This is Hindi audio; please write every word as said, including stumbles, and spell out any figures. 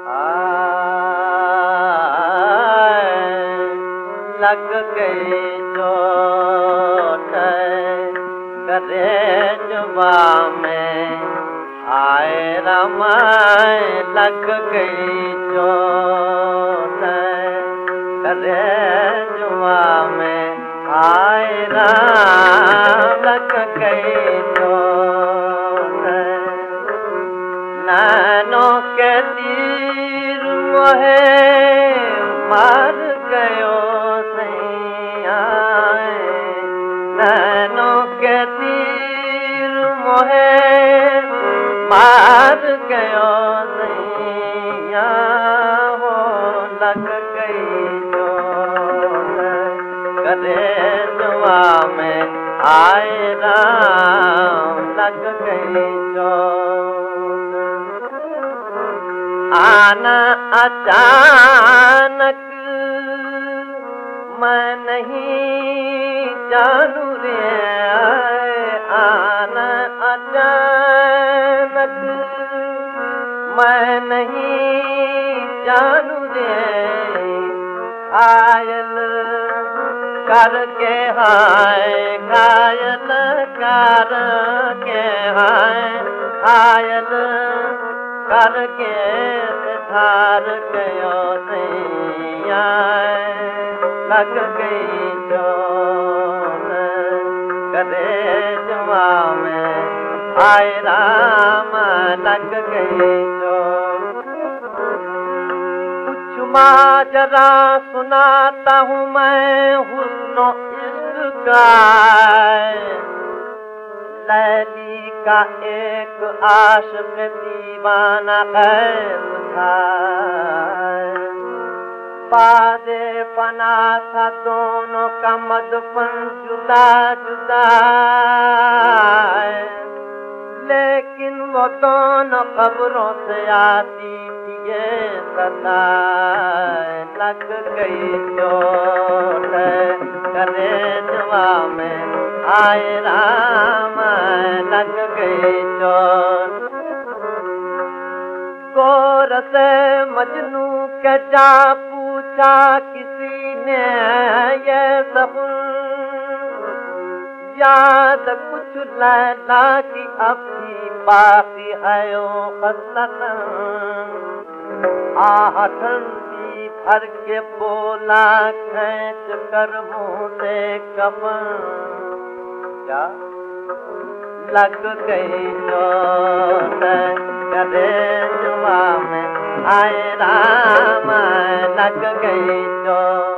लग गई चोट कलेजवा में आए रमाए लग गई चोट कलेजवा में आए राम लग गई चोट नैनों के तीर मोहे मार गयो नैनों के तीर मोहे मार गयो नैया हो लग गई चोट कलेजवा में आए राम लग गई चोट आना अचानक मैं नहीं जानू रे आना अचानक मैं नहीं जानू रे घायल करके हाय घायल करके हाय घायल करके धार गयो सैया लग गई चोट कलेजवा में आए राम लग गई चोट कुछ माजरा सुनाता हूँ मैं हुस्नो इश्क का लैली का एक आशिक दीवाना कैद था बादे पना था दोनों का मदफन जुदा जुदा लेकिन वो दोनों कब्रों से आती थी ये सदा लग गई चोट कलेजवा में आए राम लग गई चोट गौर से मजनू के जा पूछा किसी ने ये सब याद कुछ लैला की अब भी बाकी है ओ खसलत आह ठंडी भर के बोला खींच कर मुँह से कफन क्या लग गई चोट कलेजवा में आए राम लग गई चोट